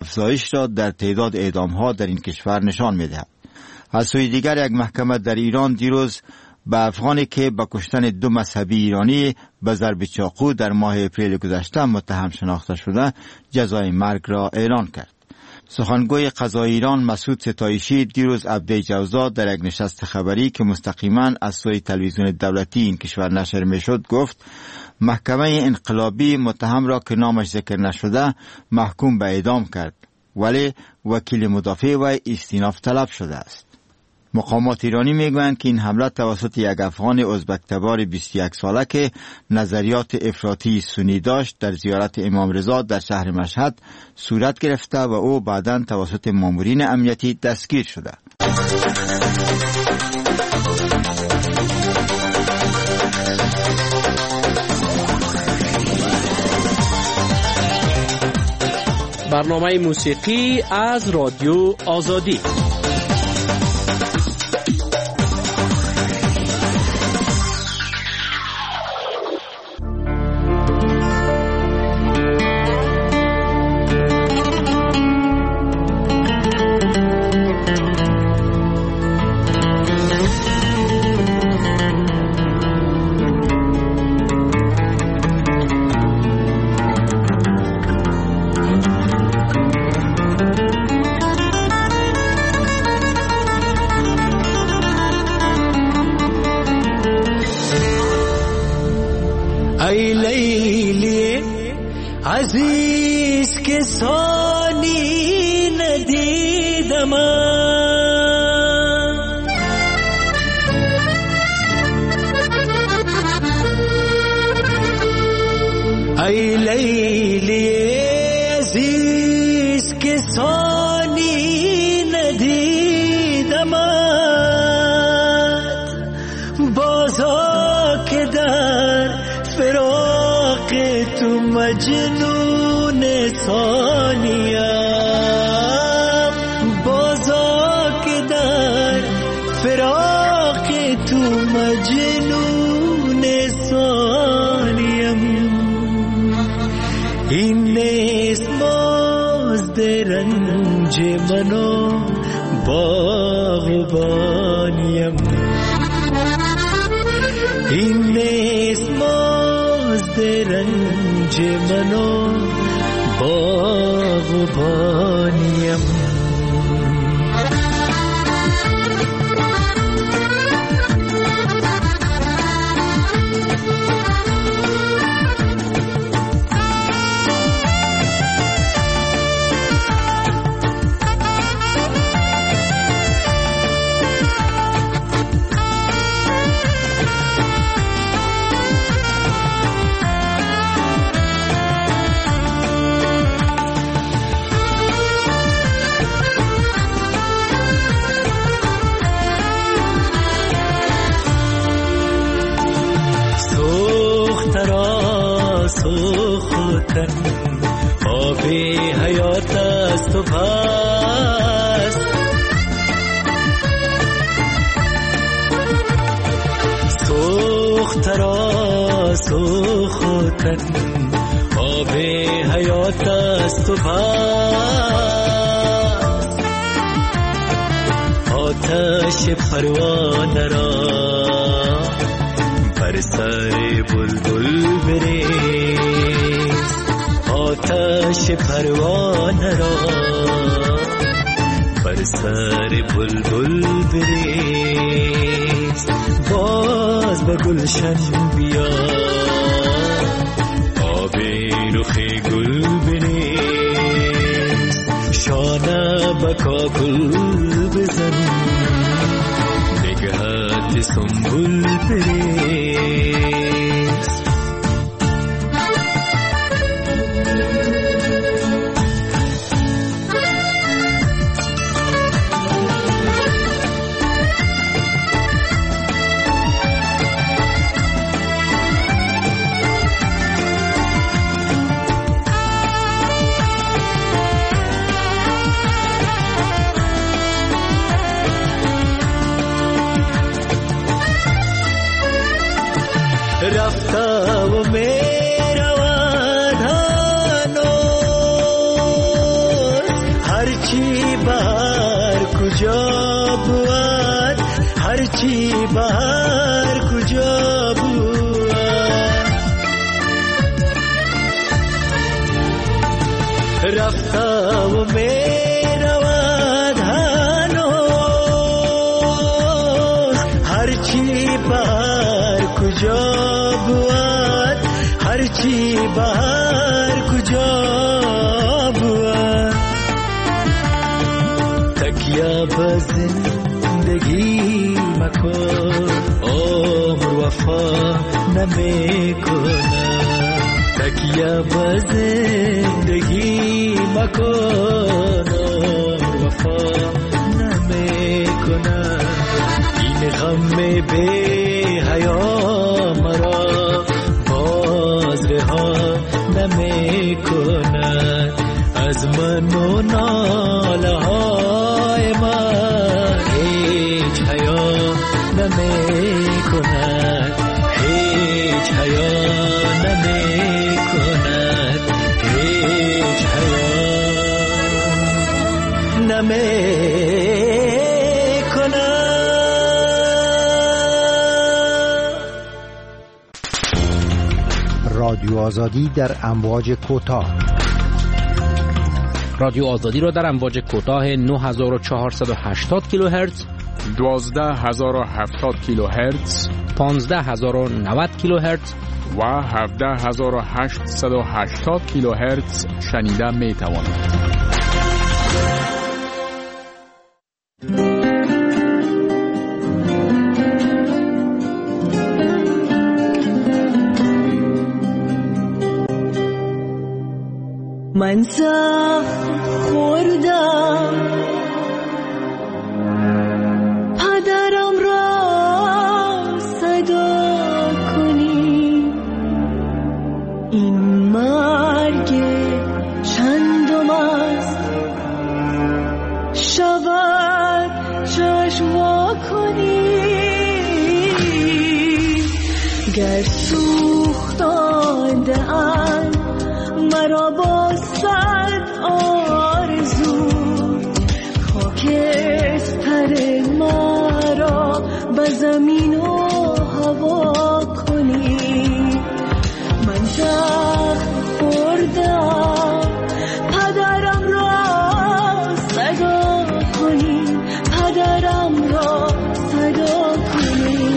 افزایش را در تعداد اعدام‌ها در این کشور نشان می‌دهد. از سوی دیگر یک محکمه در ایران دیروز به افغانی که به کشتن 2 مذهبی ایرانی به ضرب چاقو در ماه اپریل گذشته متهم شناخته شده جزای مرگ را اعلان کرد. سخنگوی قضای ایران مسعود ستایشی دیروز عبده جوزا در یک نشست خبری که مستقیما از سوی تلویزیون دولتی این کشور نشر میشد گفت محکمه انقلابی متهم را که نامش ذکر نشده محکوم به اعدام کرد، ولی وکیل مدافع و استیناف طلب شده است. مقامات ایرانی میگویند که این حمله توسط یک افغان ازبک تبار 21 ساله که نظریات افراطی سنی داشت در زیارت امام رضا در شهر مشهد صورت گرفته و او بعداً توسط مامورین امنیتی دستگیر شده. برنامه موسیقی از رادیو آزادی. ای لیلی عزیز که سانی ندیدم، ای لیلی عزیز که سانی ندیدم، بازا که در فراق تو مجنون ثانیم، بازا که در فراق تو مجنون ثانیم. این نیست مزد رنج منو باغبانیم، این نیست مزد رنج منو باغبانیم. آب حیات است و پس سوخت را سوختن، آب حیات است و پس آتش پروانه را بر سر بلبل بریز، آتش پروانه را بر سر بلبل بریز. باز به گلشن بیا، آب رخ گل بریز، شانه به کاکل بزن، نگهت سنبل بریز. هرچی بهر کجا بود، هرچی بهر کجا بود. رفته و میرود هنوز، هرچی بهر کجا بود، هرچی بهر کجا بود. تکیه به زندگی مکن، عمر وفا نمیکنه. تکیه به زندگی مکن، عمر وفا نمیکنه. این غم بی حیا مرا باز رها نمیکنه. از من و ناله های من هیچ حیا نمیکنه، هیچ حیا نمیکنه، هیچ حیا نمیکنه. رادیو آزادی در امواج کوتاه. رادیو آزادی را در امواج کوتاه 9480 کیلوهرتز، 12070 کیلوهرتز، 15090 کیلوهرتز و 17880 کیلوهرتز شنیده می توانید. من سخت خوردم پدرم را صدا کنی، این مرگ چندم است شود چشم وا کنی. گر سوختانده ام مرا با صد آرزو، خاکستر مرا به زمین و هوا کنی. من زخم خوردم پدرم را صدا کنی، پدرم را صدا کنی.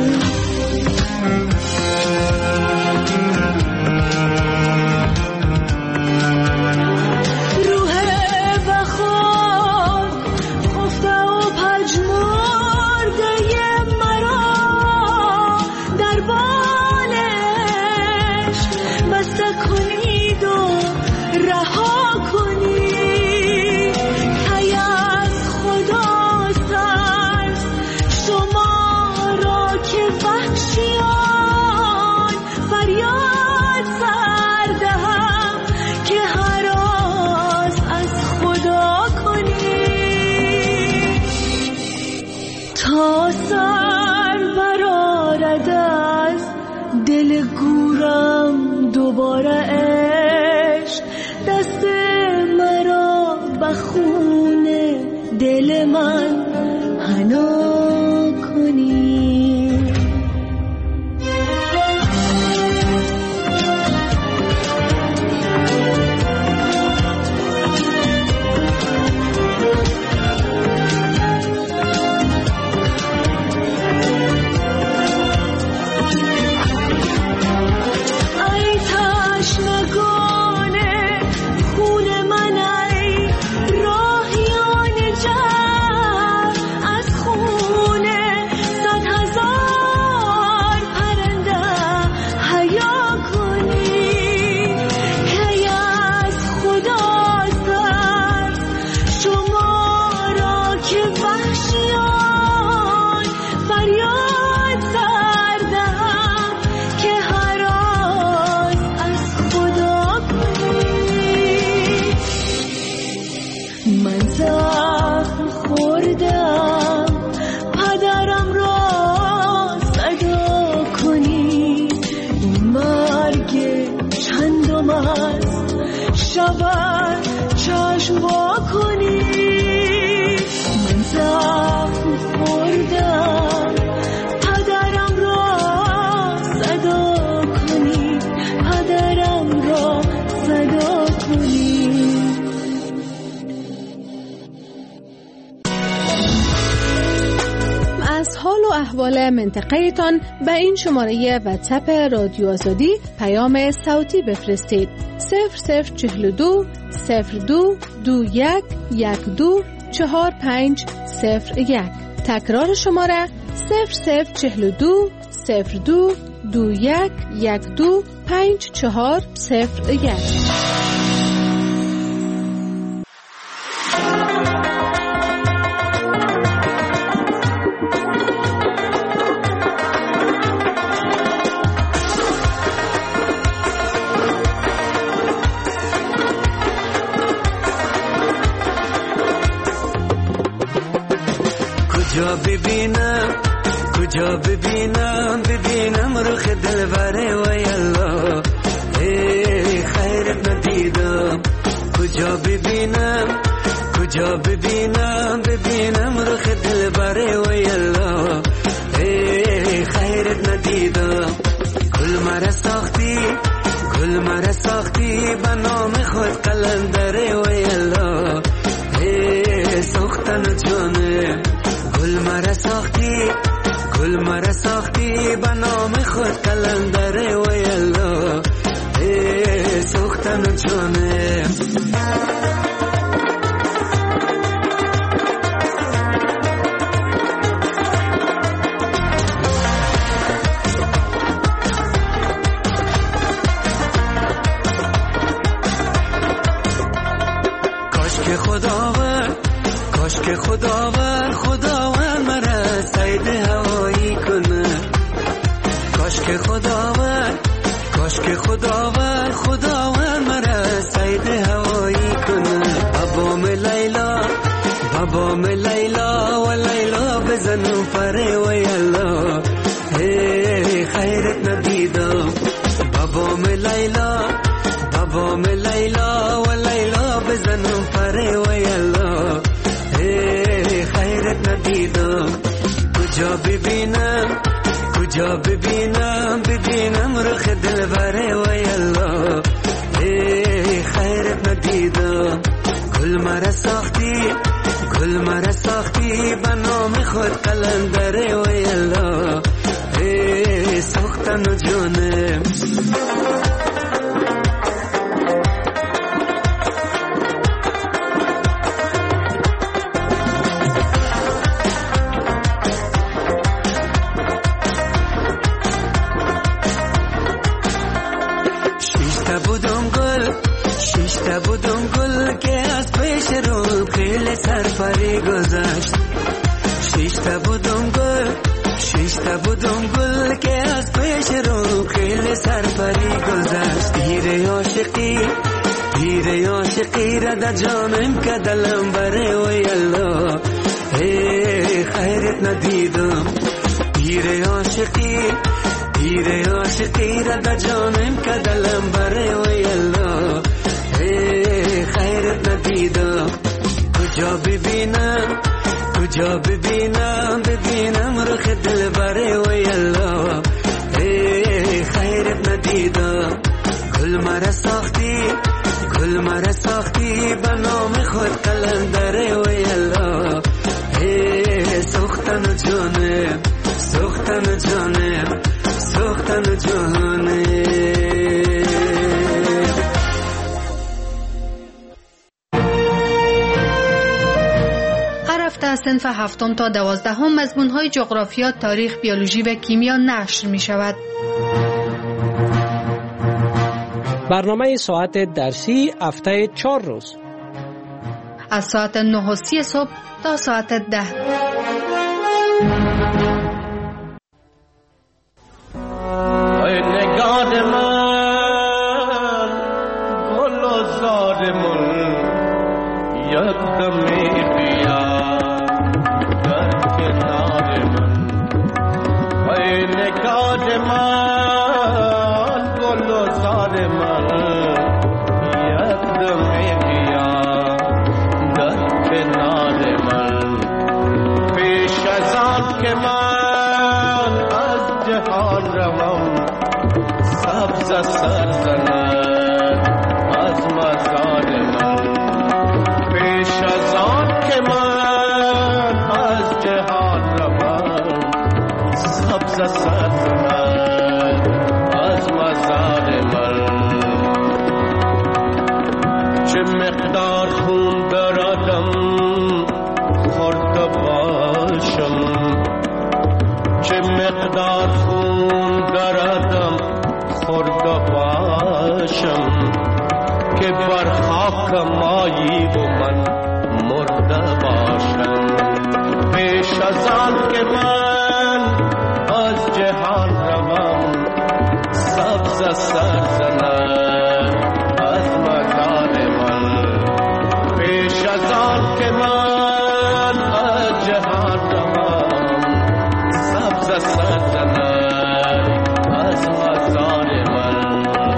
دوباره عشق دست مرا به خون دل من حنا کنی. شود چشم وا کنی. احوال منطقه تان به این شماره واتساپ رادیو آزادی پیام صوتی بفرستید. 0042 02 21 12 4501. تکرار شماره 0042 02 21 12 5401. کجا ببینم رخ دلبره و یلا خیرت ندیدم. کجا ببینم رخ دلبره و یلا خیرت ندیدم. گل مرا ساختی به نام خود قلندره و یلا ساختن جانه. گل مرا ساختی به نام خود قلندره و یلا ساختن جانه. کاش که خداوند مرا سید هوایی کنه. کاش که خداوند مرا سید هوایی کنه. بابام لیلا و لیلا بزنم پره و یلا خیرت ندیدم. بابام لیلا و لیلا بزنم پره و یلا خیرت ندیدم. کجا ببینم رخ دلبره و یلا خیرت ندیدم. گل مرا ساختی به نام خود قلندره و یلا ساختن جانه. شیشته بودم گل که از پیش رو خیلی سرپری گذشت. شیشته بودم گل که از پیش رو خیلی سرپری گذشت. تیر عاشقی را در جانم که دلم بره و یلا خیرت ندیدم. تیر عاشقی را در جانم که دلم بره و یلا خیرت ندیدم. کجا ببینم رخ دلبره و یلا خیرت ندیدم. گل مرا ساختی به نام خود قلندره و یلا ساختن جانه. هفته صنف 7 تا 12 مضمون‌های جغرافیا، تاریخ، بیولوژی و کیمیا نشر می‌شود. برنامه ساعت درسی هفته 4 روز از ساعت 9:30 صبح تا ساعت 10. از آن که من از جهان روم سبز سر زند از مزار من. پیش از آن که من از جهان روم سبز سر زند از مزار من.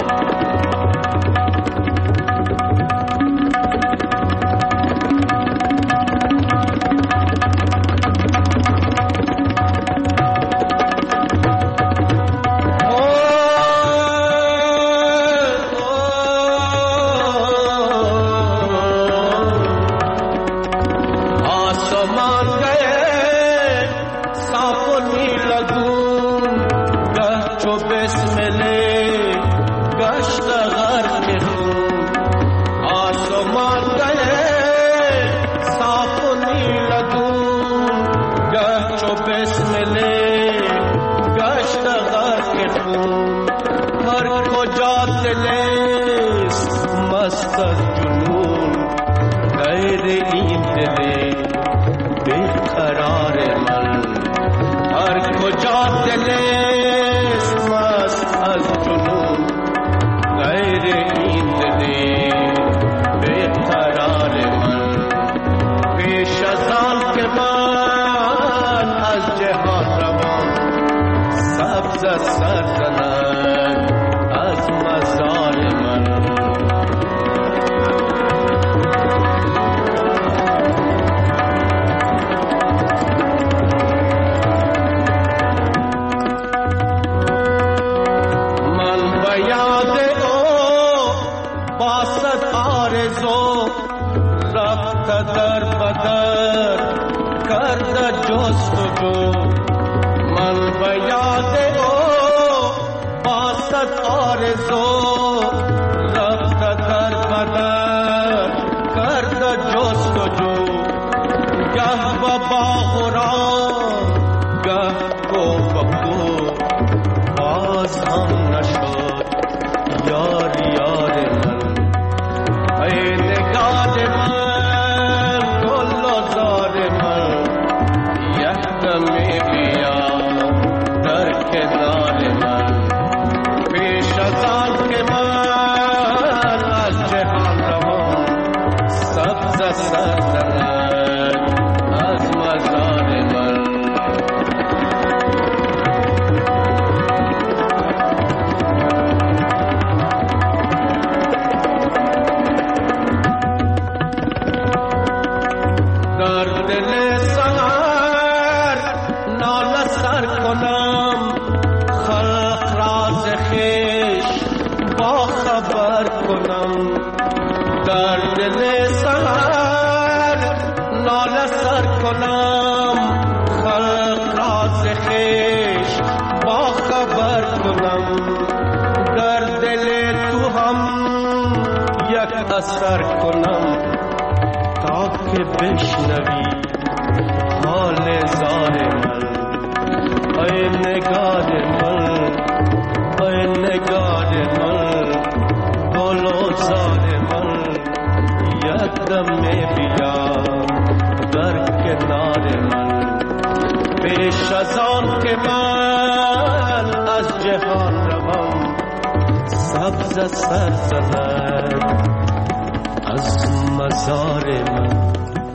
اثر کنم تا که بشنوی حال زار من. ای نگار من، ای نگار من، گل و زار من، یک دم بیا در کنار من. پیش از آن که من از جهان روم سبز سر زند از مزار من.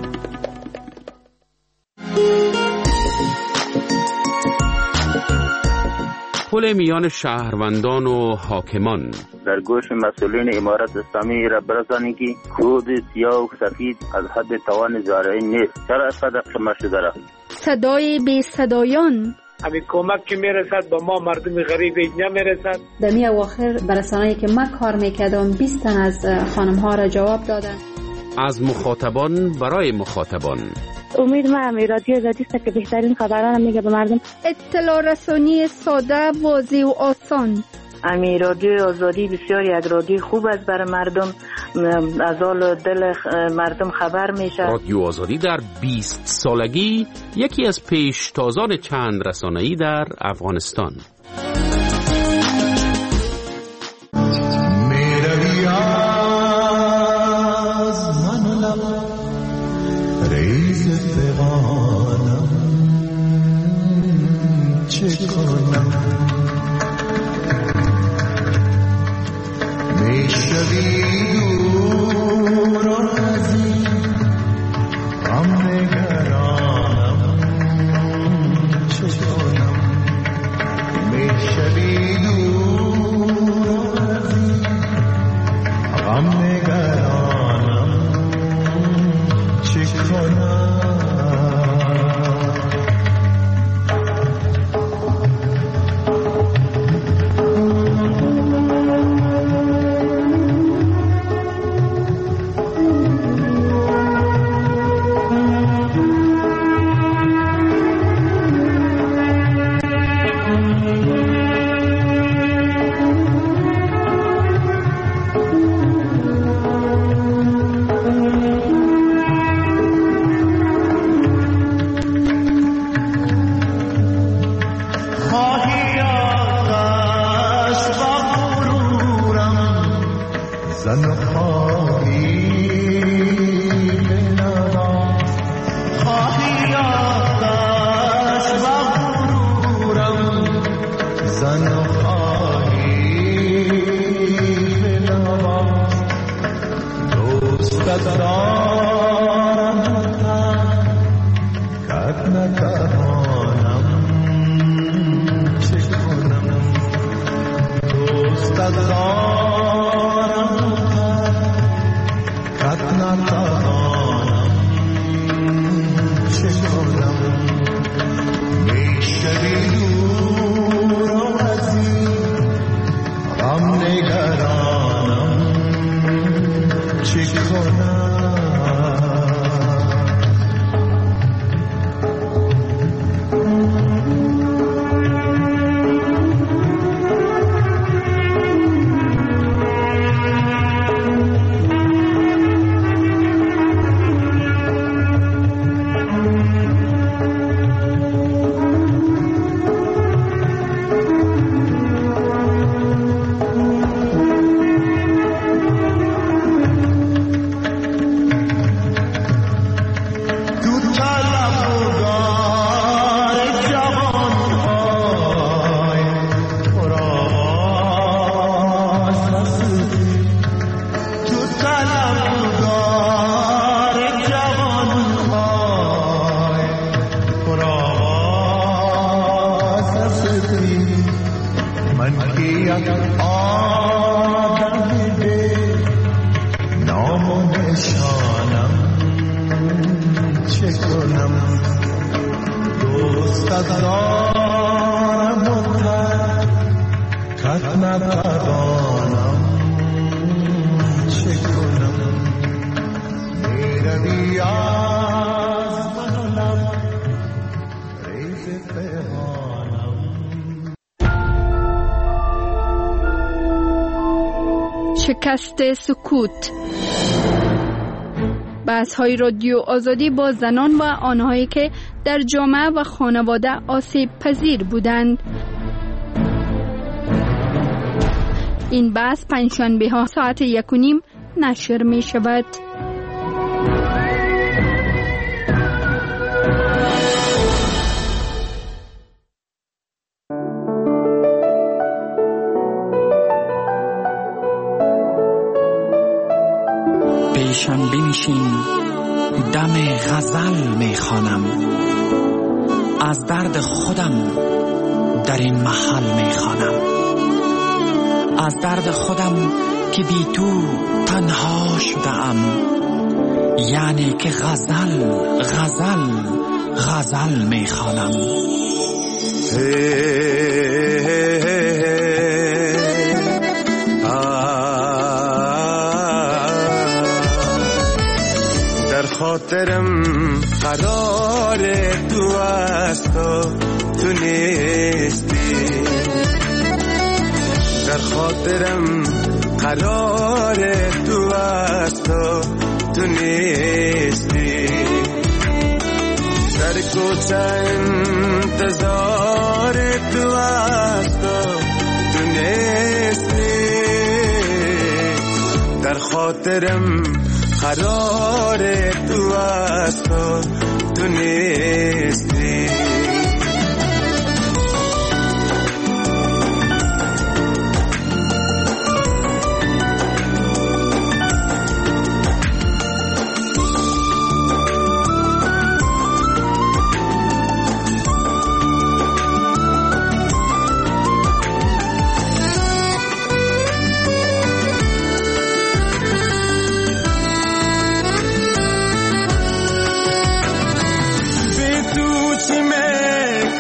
پل میان شهروندان و حاکمان. در گوش مسئولین امارت اسلامی را برسانید که کود سیاه و سفید از حد توان زارعین نیست. چرا اسقدر خمار شده را؟ صدای بی صدایان. همین کمک که میرسد با ما مردم غریب نمیرسد. در می اواخر برسانه‌ای که من کار میکردم 20 تن از خانم ها را جواب دادن. از مخاطبان برای مخاطبان. امید ما رادیو زدیست که بهترین خبران میگه به مردم. اطلاع رسانی ساده، واضح و آسان. رادیو آزادی بسیار یک رادیو خوب است برای مردم، از حال دل مردم خبر میشه. رادیو آزادی در 20 سالگی یکی از پیشتازان چند رسانه‌ای در افغانستان. چه کنم میشوی دور و نزدیک غم نگرانم چه کنم میشوی دور و نزدیک غم نگرانم چه کنم شکست سکوت. بحث‌های رادیو آزادی با زنان و آنهایی که در جامعه و خانواده آسیب پذیر بودند. این بحث پنجشنبه‌ها ساعت 1:30 نشر می شود. پیشم بنشین، دم غزل میخوانم، از درد خودم در این محل میخوانم، از درد خودم که بی تو تنها شدم، یعنی که غزل غزل غزل میخوانم. خاطرم قرار تو است تو نیستی، در خاطرم قرار تو است تو نیستی، در کوچه انتظار تو است تو نیستی، در خاطرم قرار تو است تو نیستی.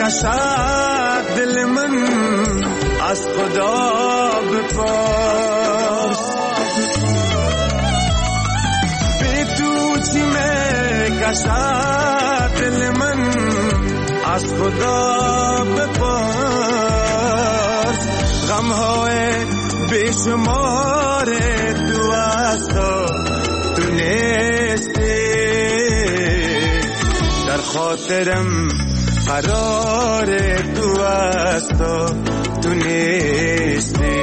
باشد دل من از خدا بپرس به تو چی میکشد دل من از خدا بپرس غمهای بیشمار تو است تو نیستی در خاطرم قرار تو است تو نیستی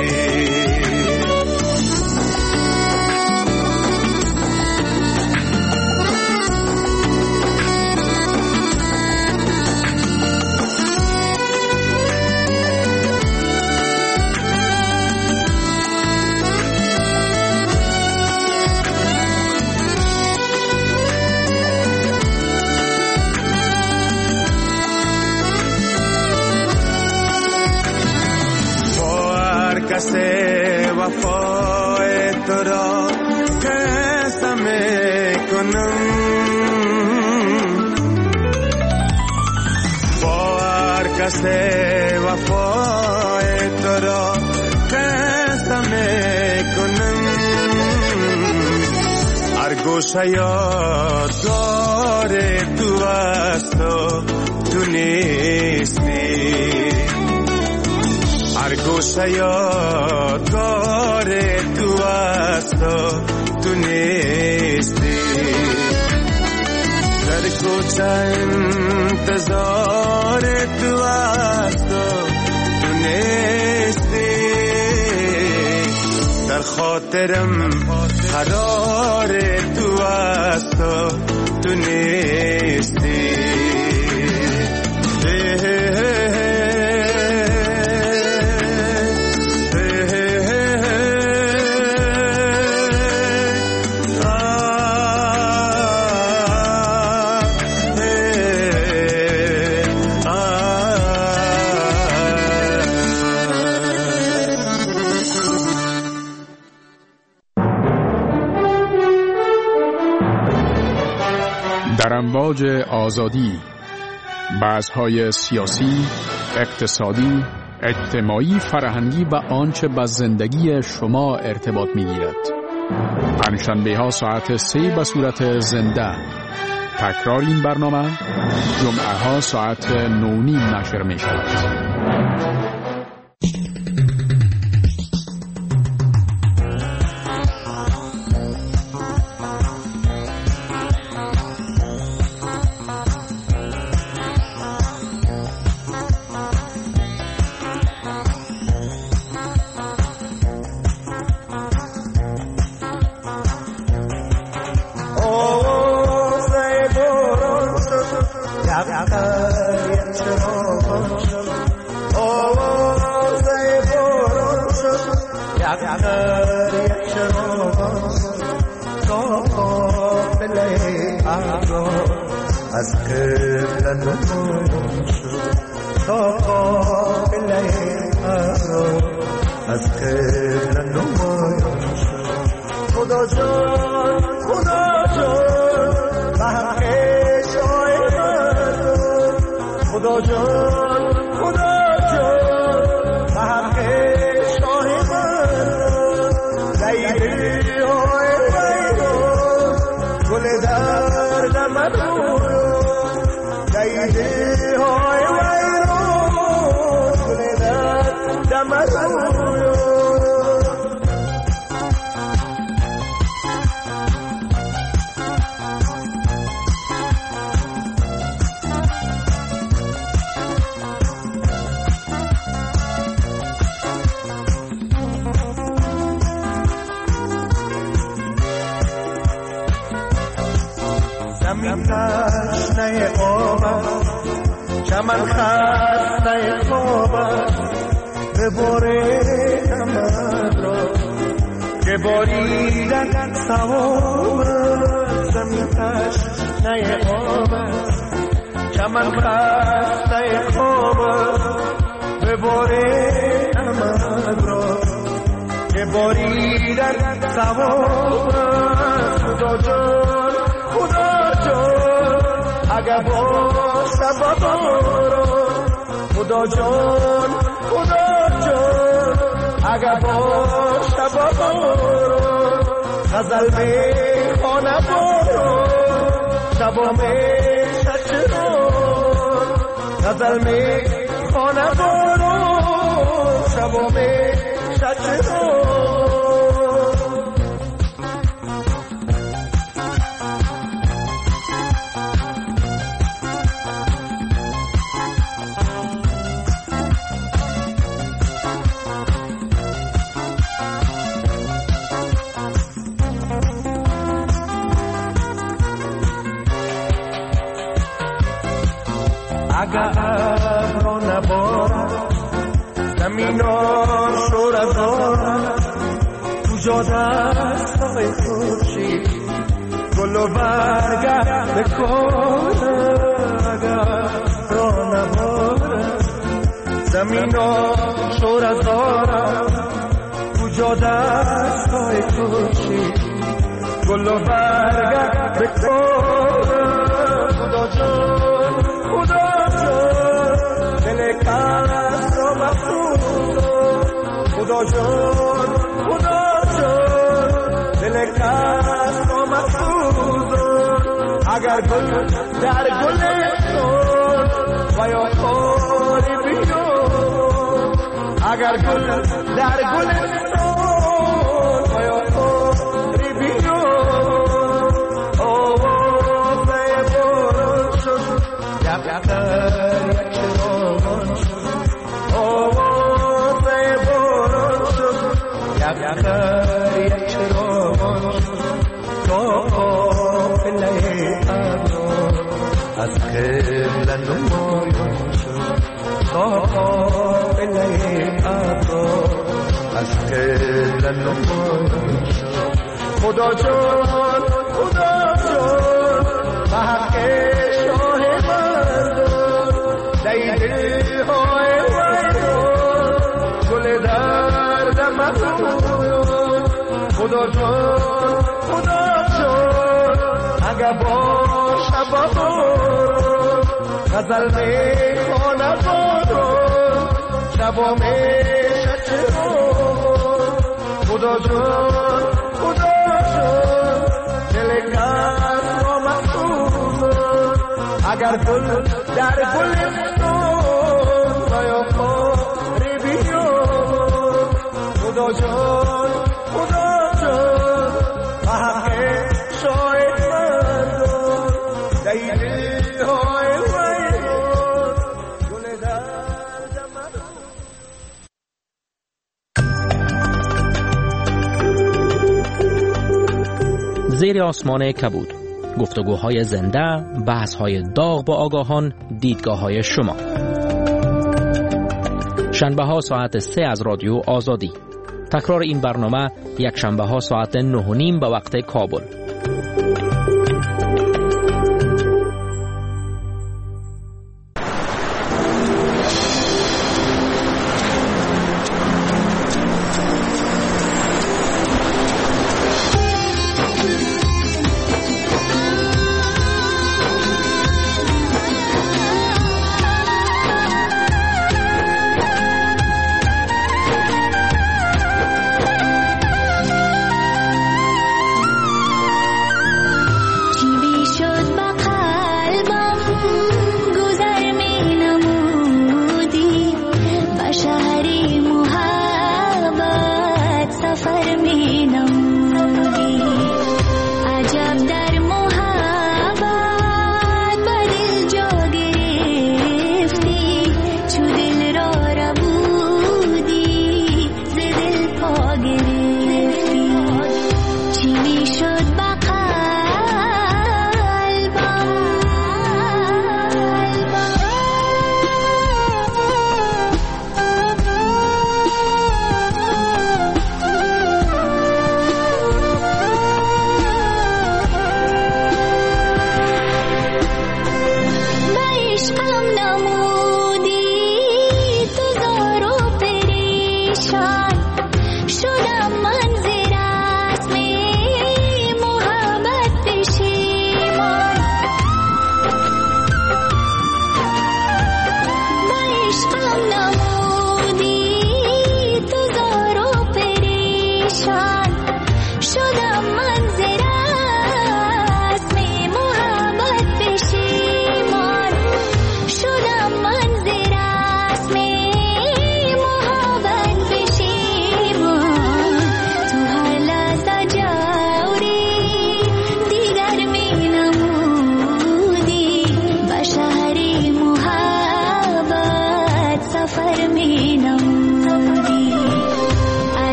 کسی وفای تو را کیسه میکنم با هر کسی وفای تو را کیسه میکنم هر گوشه یادگار تو است تو نیستی هر گوشه یادگار تو است تو نیستی در کوچه انتظار تو است تو نیستی در خاطرم قرار تو است تو نیستی در امواج آزادی بحث‌های سیاسی، اقتصادی، اجتماعی، فرهنگی و آنچه با زندگی شما ارتباط می‌گیرد. پنجشنبه‌ها ساعت 3 به صورت زنده. تکرار این برنامه جمعه‌ها ساعت 9:30 نشر می‌شود. از قبل نمایان شد تا قابل ابرار از قبل نمایان شد خدا جان به حق شای مردم خدا جان به حق شای مردم لیلی های بیرون گل درد مدون لیلی های بیرون گل درد مدون زمین تشنه آمد چمن خسته خوابد بباره نمد را که باریدن سوابد زمین تشنه آمد چمن خسته خوابد بباره نمد را که باریدن سوابد خدا جان اگه باشه بابارو خدا جان اگر باشه بارون غزل میخوانه بارون شبا میشه چرون غزل میخوانه بارون شبا میشه چرون اگر ابرو نبارد زمین ها شور دارد کجا دستای خورشید گل و برگرد بکنه اگر ابرو نبارد زمین ها شور دارد کجا دستای خورشید گل و برگرد بکنه خدا جان دل کس را مفروض خدا جان دل کس را مفروض اگر گل در گلستان و یا خاری بیرون اگر گل در گلستان و یا خاری بیرون آوازه باران شد یقدر یک چراغان شد آوازه باران شد یقدر یک چراغان شد تا قافله ابرار از قبله نمایان شد تا قافله ابرار از قبله نمایان شد خدا جان به حق شاه مردم دیده های ویران گل درد مخون خدا جان اگر باشه بارون غزل میخوانه بارون شبا میشه چرون خدا جان دل کس را مخصوص اگر گل در گلستان و یا خاری بیرون خدا جان به حق شاید مردم دیده های ویران گل درد مردم. زیر آسمان کبود، گفتگوهای زنده، بحث‌های داغ با آگاهان، دیدگاه‌های شما. شنبه‌ها ساعت 3 از رادیو آزادی. تکرار این برنامه یک شنبه‌ها ساعت 9:30 به وقت کابل.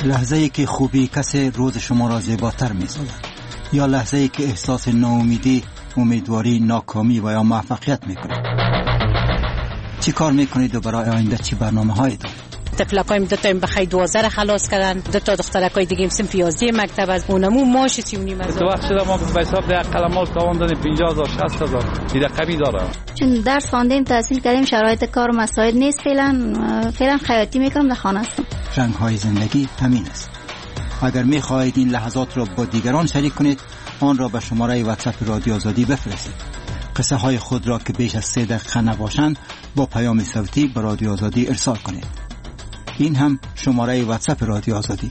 لحظه‌ای که خوبی کسی روز شما را زیباتر می‌سازد، یا لحظه‌ای که احساس ناامیدی، امیدواری، ناکامی و یا موفقیت می‌کنید. چی کار می‌کنید و برای آینده چی برنامه‌هایی دارید؟ تفلکایم دو تا بخای 12 خلاص کردن، دو تا دخترکای دیگه سن 11 مکتب از اونمو ماش 39 از تو وقت شده ما به حساب ده قلمال تاوان 50000 60000 دیگه کمی داره. چون درس خواندیم، تحصیل کردیم، شرایط کار مساعد نیست، فعلا خیاطی میکنم، در خانه هستم. رنگ‌های زندگی همین است. اگر می‌خواهید این لحظات را با دیگران شریک کنید، آن را به شماره واتساپ رادیو آزادی بفرستید. قصه های خود را که بیش از 3 دقیقه نباشند با پیام صوتی به رادیو آزادی ارسال کنید. این هم شماره واتساپ رادیو آزادی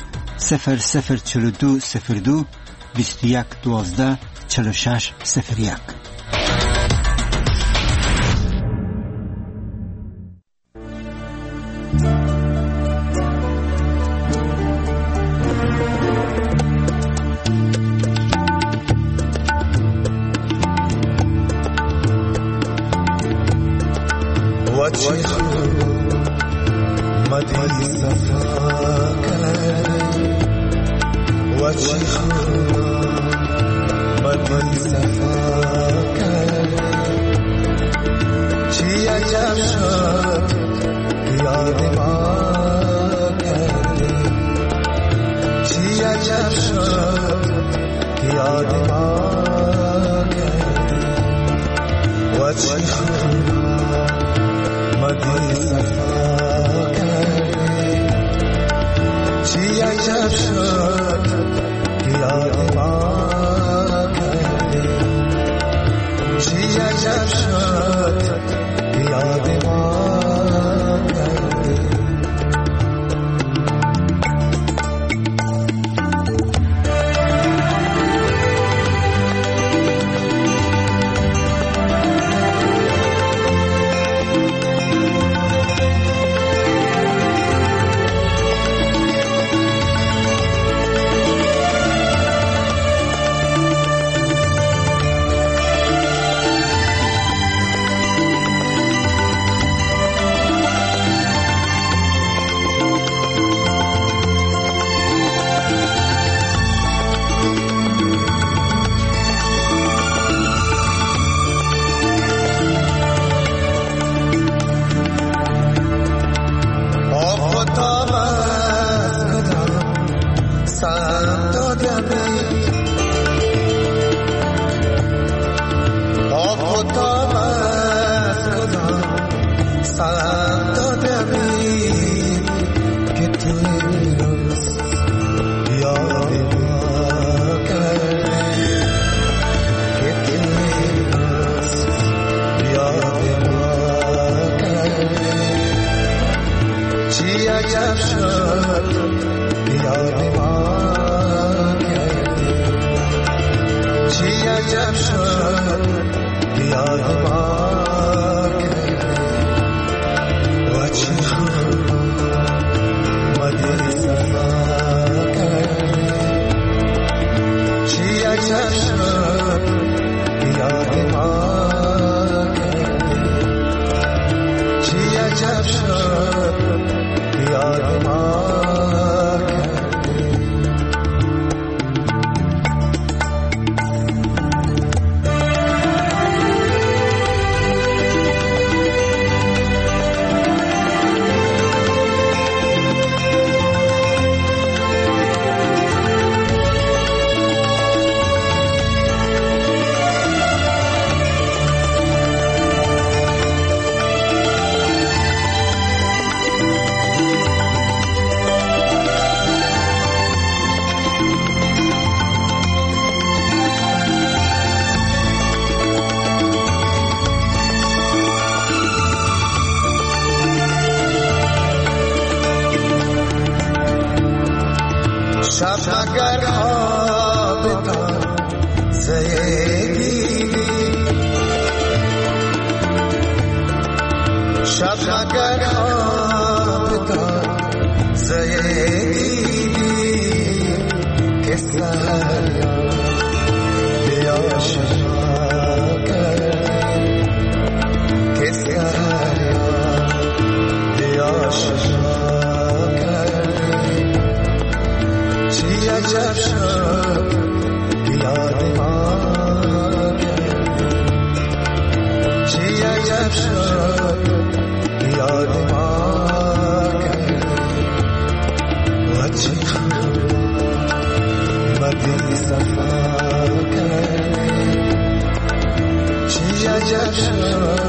0042 02 21 12 46 01. یک شب